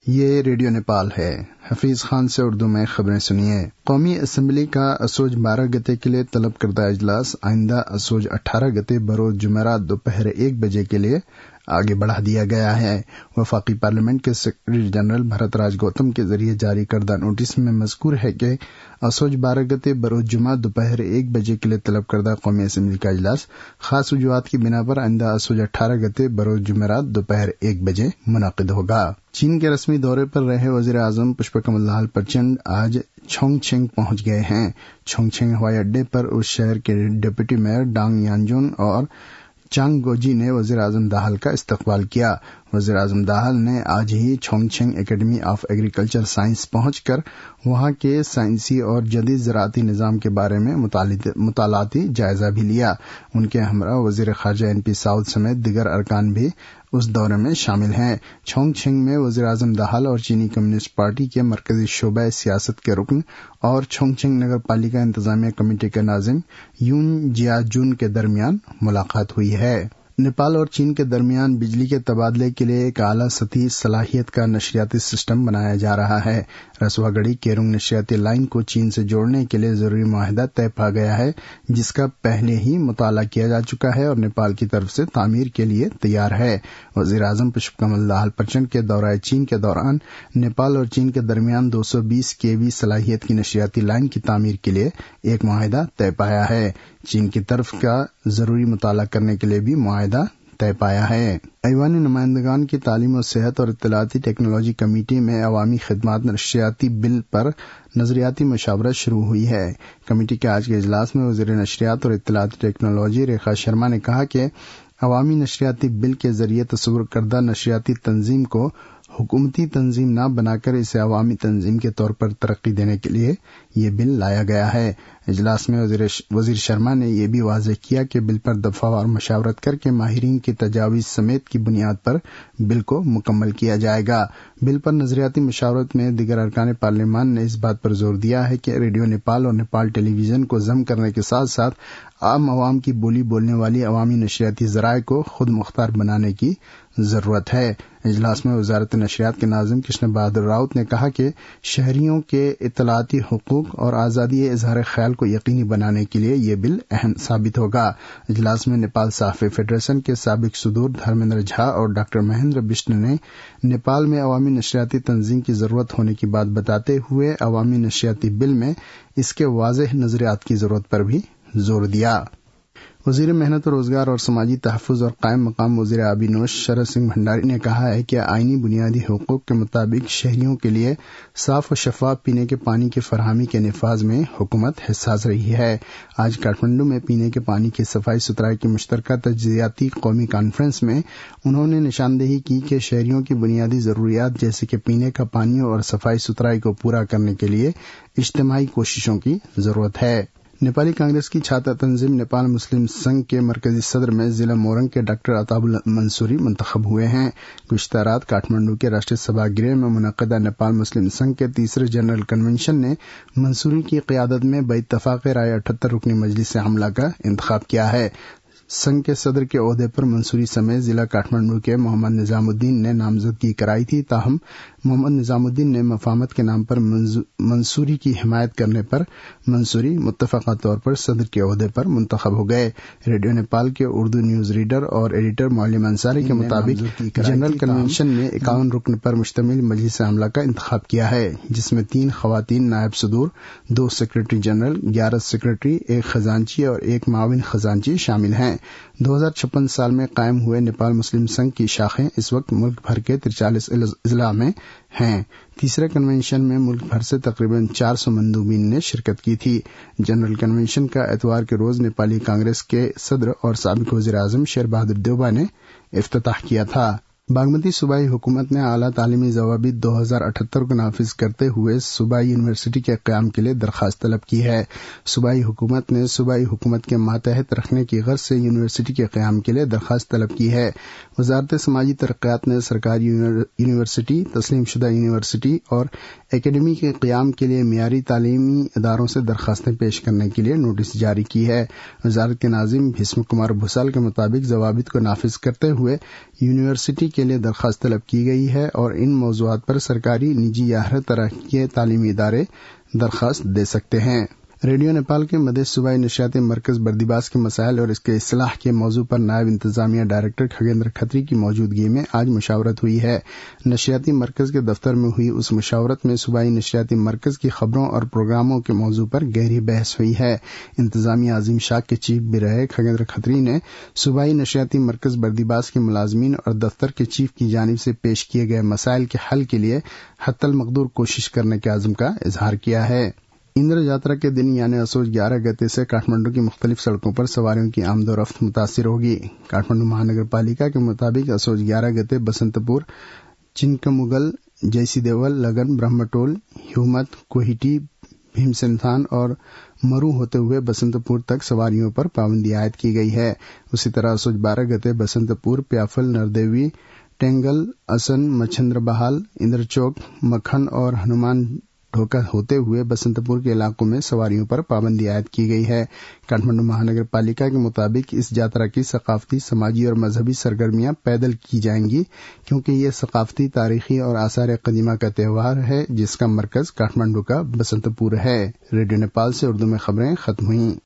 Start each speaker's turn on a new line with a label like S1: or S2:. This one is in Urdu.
S1: یہ ریڈیو نیپال ہے۔ حفیظ خان سے اردو میں خبریں سنیے۔ قومی اسمبلی کا اسوج 12 گتے کے لیے طلب کردہ اجلاس آئندہ اسوج 18 گتے بروز جمعرات دوپہر 1 بجے کے لیے آگے بڑھا دیا گیا ہے۔ وفاقی پارلیمنٹ کے سیکرٹری جنرل بھرت راج گوتم کے ذریعے جاری کردہ نوٹس میں مذکور ہے کہ اسوج 12 گتے بروز جمعہ دوپہر 1 بجے کے لیے طلب کردہ قومی اسمبلی کا اجلاس خاص وجوہات کی بنا پر آئندہ اسوج 18 گتے بروز جمعرات دوپہر 1 بجے منعقد ہوگا۔ چین کے رسمی دورے پر رہے وزیر اعظم پشپ کمل دہل پرچنڈ آج چھونگ چھنگ پہنچ گئے ہیں۔ چھونگ چھنگ ہوائی اڈے پر اس شہر کے ڈپٹی میئر ڈانگ یانجون اور چانگ گوجی نے وزیر اعظم داہل کا استقبال کیا۔ وزیر اعظم داہل نے آج ہی چھونگ چھنگ اکیڈمی آف ایگریکلچر سائنس پہنچ کر وہاں کے سائنسی اور جدید زراعتی نظام کے بارے میں مطالعاتی جائزہ بھی لیا۔ ان کے ہمراہ وزیر خارجہ NP ساؤتھ سمیت دیگر ارکان بھی اس دورے میں شامل ہیں۔ چھونگ چھنگ میں وزیر اعظم داہل اور چینی کمیونسٹ پارٹی کے مرکزی شعبہ سیاست کے رکن اور چھونگ چھنگ نگر پالیکا انتظامیہ کمیٹی کے ناظم یون جیا جون کے درمیان ملاقات ہوئی ہے۔ نیپال اور چین کے درمیان بجلی کے تبادلے کے لیے ایک اعلیٰ سطحی صلاحیت کا نشریاتی سسٹم بنایا جا رہا ہے۔ رسوا گڑھی کیرونگ نشریاتی لائن کو چین سے جوڑنے کے لیے ضروری معاہدہ طے پا گیا ہے، جس کا پہلے ہی مطالعہ کیا جا چکا ہے اور نیپال کی طرف سے تعمیر کے لیے تیار ہے۔ وزیر اعظم پشپ کمل دہل پرچنڈ کے دورہ چین کے دوران نیپال اور چین کے درمیان 220 kV صلاحیت کی نشریاتی لائن کی تعمیر کے لیے ایک معاہدہ طے پایا ہے۔ چین کی طرف کا ضروری مطالعہ کرنے کے لیے بھی معاہدہ طے پایا ہے۔ ایوان نمائندگان کی تعلیم و صحت اور اطلاعاتی ٹیکنالوجی کمیٹی میں عوامی خدمات نشریاتی بل پر نظریاتی مشاورت شروع ہوئی ہے۔ کمیٹی کے آج کے اجلاس میں وزیر نشریات اور اطلاعاتی ٹیکنالوجی ریکھا شرما نے کہا کہ عوامی نشریاتی بل کے ذریعے تصور کردہ نشریاتی تنظیم کو حکومتی تنظیم نہ بنا کر اسے عوامی تنظیم کے طور پر ترقی دینے کے لیے یہ بل لایا گیا ہے۔ اجلاس میں وزیر شرما نے یہ بھی واضح کیا کہ بل پر دفعہ وار مشاورت کر کے ماہرین کی تجاویز سمیت کی بنیاد پر بل کو مکمل کیا جائے گا۔ بل پر نظریاتی مشاورت میں دیگر ارکان پارلیمان نے اس بات پر زور دیا ہے کہ ریڈیو نیپال اور نیپال ٹیلی ویژن کو ضم کرنے کے ساتھ ساتھ عام عوام کی بولی بولنے والی عوامی نشریاتی ذرائع کو خود مختار بنانے کی ضرورت ہے۔ اجلاس میں وزارت نشریات کے ناظم کرشن بہادر راؤت نے کہا کہ شہریوں کے اطلاعاتی حقوق اور آزادی اظہار خیال کو یقینی بنانے کے لیے یہ بل اہم ثابت ہوگا۔ اجلاس میں نیپال صحافی فیڈریشن کے سابق صدور دھرمیندر جھا اور ڈاکٹر مہندر بشن نے نیپال میں عوامی نشریاتی تنظیم کی ضرورت ہونے کی بات بتاتے ہوئے عوامی نشریاتی بل میں اس کے واضح نظریات کی ضرورت پر بھی زور دیا۔ وزیر محنت و روزگار اور سماجی تحفظ اور قائم مقام وزیر آبی نوش شرد سنگھ بھنڈاری نے کہا ہے کہ آئینی بنیادی حقوق کے مطابق شہریوں کے لیے صاف و شفاف پینے کے پانی کی فراہمی کے نفاذ میں حکومت حساس رہی ہے۔ آج کاٹھمنڈو میں پینے کے پانی کی صفائی ستھرائی کی مشترکہ تجزیاتی قومی کانفرنس میں انہوں نے نشاندہی کی کہ شہریوں کی بنیادی ضروریات جیسے کہ پینے کا پانی اور صفائی ستھرائی کو پورا کرنے کے لیے اجتماعی کوششوں کی ضرورت ہے۔ نیپالی کانگریس کی چھاتر تنظیم نیپال مسلم سنگھ کے مرکزی صدر میں ضلع مورنگ کے ڈاکٹر عطاب منصوری منتخب ہوئے ہیں۔ گزشتہ رات کاٹھمنڈو کے راشٹریہ سبھا گرہ میں منعقدہ نیپال مسلم سنگھ کے تیسرے جنرل کنونشن نے منصوری کی قیادت میں باتفاق رائے 78 رکنی مجلس عاملہ کا انتخاب کیا ہے۔ سنگھ کے صدر کے عہدے پر منصوری سمیت ضلع کاٹھمنڈو کے محمد نظام الدین نے نامزدگی کرائی تھی، تاہم محمد نظام الدین نے مفاہمت کے نام پر منصوری کی حمایت کرنے پر منصوری متفقہ طور پر صدر کے عہدے پر منتخب ہو گئے۔ ریڈیو نیپال کے اردو نیوز ریڈر اور ایڈیٹر معلم انصاری کے مطابق جنرل کنونشن نے 51 رکن پر مشتمل مجلس عاملہ کا انتخاب کیا ہے، جس میں 3 خواتین نائب صدور، 2 سیکرٹری جنرل، 11 سیکرٹری، 1 خزانچی اور 1 معاون خزانچی شامل ہیں۔ 2056 سال میں قائم ہوئے نیپال مسلم سنگھ کی شاخیں اس وقت ملک بھر کے 43 اضلاع میں ہیں۔ تیسرے کنونشن میں ملک بھر سے تقریباً 400 مندوبین نے شرکت کی تھی۔ جنرل کنونشن کا اتوار کے روز نیپالی کانگریس کے صدر اور سابق وزیر اعظم شیر بہادر دیوبا نے افتتاح کیا تھا۔ باگمتی صوبائی حکومت نے اعلیٰ تعلیمی ضوابط 2078 کو نافذ کرتے ہوئے صوبائی یونیورسٹی کے قیام کے لیے درخواست طلب کی ہے۔ صوبائی حکومت نے صوبائی حکومت کے ماتحت رکھنے کی غرض سے یونیورسٹی کے قیام کے لیے درخواست طلب کی ہے۔ وزارت سماجی ترقیات نے سرکاری یونیورسٹی، تسلیم شدہ یونیورسٹی اور اکیڈمی کے قیام کے لیے معیاری تعلیمی اداروں سے درخواستیں پیش کرنے کے لیے نوٹس جاری کی ہے۔ وزارت کے ناظم بھیشم کمار بھوسال کے مطابق ضوابط کو نافذ کرتے ہوئے یونیورسٹی کے لیے درخواست طلب کی گئی ہے اور ان موضوعات پر سرکاری، نجی یا ہر طرح کے تعلیمی ادارے درخواست دے سکتے ہیں۔ ریڈیو نیپال کے مدھیہ صوبائی نشریاتی مرکز بردیباس کے مسائل اور اس کے اصلاح کے موضوع پر نائب انتظامیہ ڈائریکٹر کھگیندر کھتری کی موجودگی میں آج مشاورت ہوئی ہے۔ نشریاتی مرکز کے دفتر میں ہوئی اس مشاورت میں صوبائی نشریاتی مرکز کی خبروں اور پروگراموں کے موضوع پر گہری بحث ہوئی ہے۔ انتظامیہ عظیم شاخ کے چیف برائے کھگیندر کھتری نے صوبائی نشریاتی مرکز بردیباس کے ملازمین اور دفتر کے چیف کی جانب سے پیش کیے گئے مسائل کے حل کے لیے حتی المقدور کوشش کرنے کے عزم کا اظہار کیا ہے۔ اندر جاترا کے دن یعنی اسوج 11 گتے سے کاٹھمنڈو کی مختلف سڑکوں پر سواریوں کی آمد و رفت متاثر ہوگی۔ کاٹھمنڈو مہانگر پالیکا کے مطابق اسوج 11 گتے بسنت پور، چنکمگل، جیسی دیول، لگن، برہم ٹول، ہیومت، کوہیٹی، بھیمسنتھان اور مرو ہوتے ہوئے بسنت پور تک سواریوں پر پابندی عائد کی گئی ہے۔ اسی طرح اسوج 12 گتے بسنت پور، پیافل، نردیوی، ٹینگل، اسن، مچھندر بحال، اندر چوک، مکھن اور ہنومان ڈھوکا ہوتے ہوئے بسنت پور کے علاقوں میں سواریوں پر پابندی عائد کی گئی ہے۔ کاٹھمنڈو مہانگر پالیکا کے مطابق اس جاترا کی ثقافتی، سماجی اور مذہبی سرگرمیاں پیدل کی جائیں گی کیونکہ یہ ثقافتی، تاریخی اور آثار قدیمہ کا تہوار ہے جس کا مرکز کاٹھمنڈو کا بسنت پور ہے۔ ریڈیو نیپال سے اردو میں خبریں ختم ہوئیں۔